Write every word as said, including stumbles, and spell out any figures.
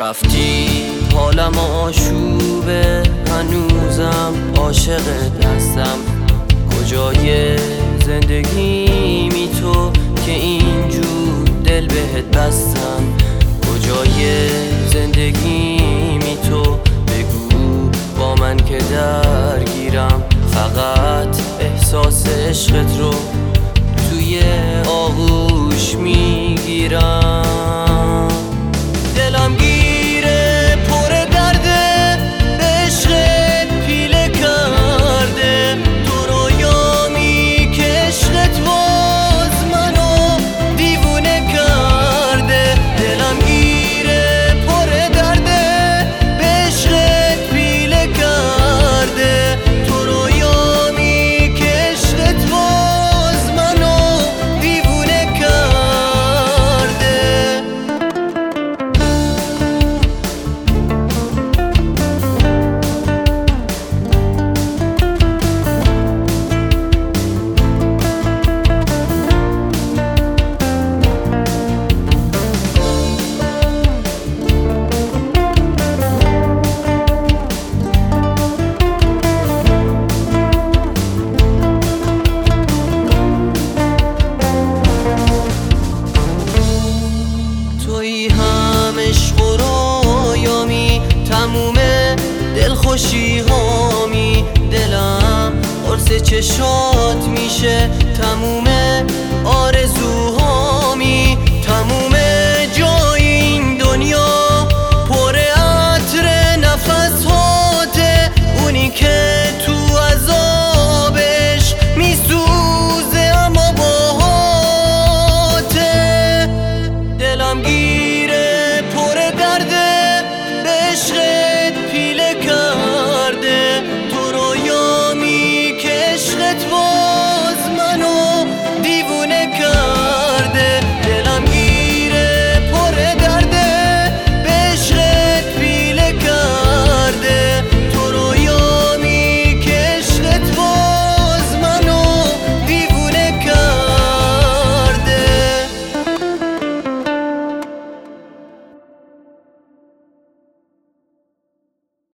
رفتی حالم آشوبه، هنوزم عاشقت هستم. کجای زندگیمی تو که اینجور دل بهت بستم؟ کجای زندگیمی تو بگو با من که درگیرم. فقط احساس عشقت رو توی آغوش میگیرم. دلم گیره پر درده، به عشقت پیله کرده. تو رویامی که عشقت باز منو دیوونه کرده. دلم گیره پر درده، به عشقت پیله کرده. تو رویامی که عشقت باز منو دیوونه کرده. تویی هم عشق و رویامی، تموم دلخوشی هامی. دلم قرص چشات میشه، تموم آرزوهامی.